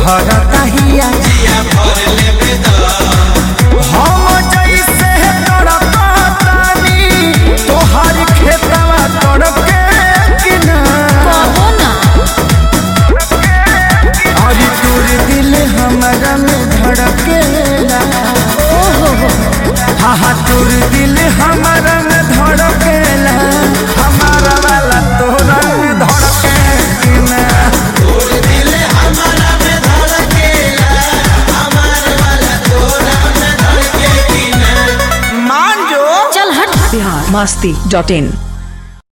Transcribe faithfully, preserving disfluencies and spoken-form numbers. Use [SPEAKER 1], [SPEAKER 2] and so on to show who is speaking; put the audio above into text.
[SPEAKER 1] कहरता हिया हम जैसे तड़पतानी तोहर खेतवा तड़के कि ना अरे तोर दिल हमरा में धड़केला हाँ हाँ तोर दिल हमरा में धड़केला हमारा वाला तोरा में धड़के कि ना तोर दिल हमरा में धड़केला हमारा वाला तोरा में धड़के कि ना मान जो
[SPEAKER 2] चल हट। बिहार मस्ती डॉट इन।